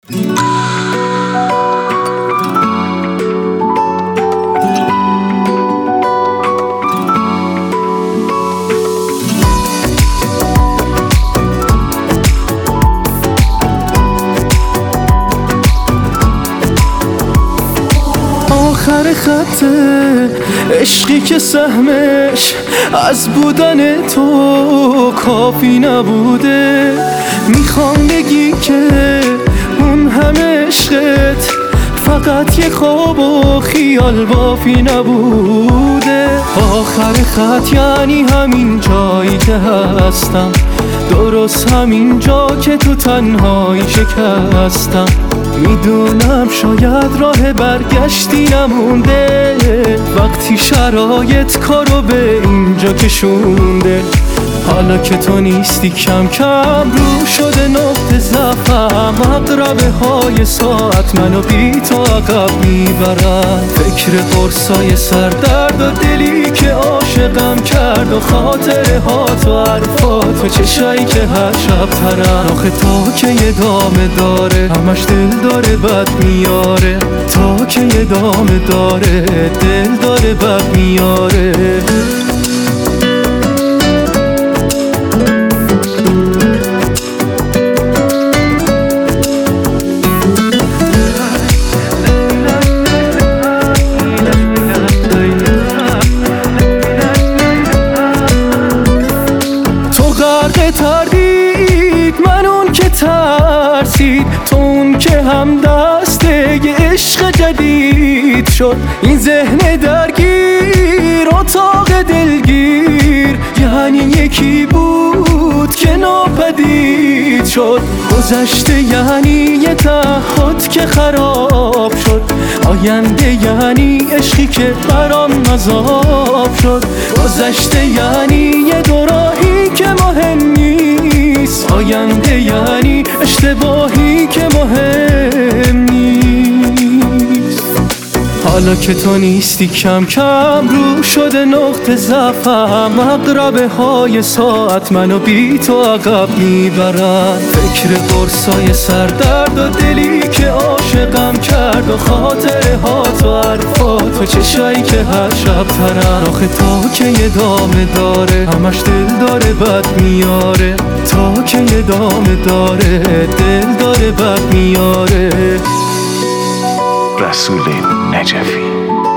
آخر خطه عشقی که سهمش از بودن تو کافی نبوده. میخوام بگی که اون همه عشقت فقط یه خواب و خیال بافی نبوده. آخر خط یعنی همین جایی که هستم، درست همین جا که تو تنهایی شکستم. میدونم شاید راه برگشتی نمونده، وقتی شرایط کارو به اینجا کشونده. حالا که تو نیستی کم کم رو شده نقطه ضعفم. عقربه های ساعت منو بی تو عقب میبرن. فکر قرصای سردرد و دلی که عاشقم کرد و خاطره ها تو حرفات و چشایی که هر شب ترن. آخه تا که یه دامه داره همش دل داره بد میاره، تا که یه دامه داره دل داره بد میاره. تردید من اون که ترسید، تو اون که هم دسته یه عشق جدید شد. این ذهن درگیر اتاق دلگیر یعنی یکی بود که ناپدید شد. گذشته یعنی یه تعهد که خراب شد، آینده یعنی عشقی که برام مذاب شد. گذشته یعنی یه دورایی که مهم نیست، آینده یعنی اشتباهی که مهم نیست. حالا که تو نیستی کم کم رو شده نقطه ضعفم. عقربه های ساعت منو بی تو عقب میبرن. فکر قرصای سردرد و دلی که عاشقم کرد و خاطره ها تو حرفات و چشایی که هر شب ترن. آخه تا که یه دامه داره همش دل داره بد میاره، تا که یه دامه داره دل داره بد میاره. رسول نجفی.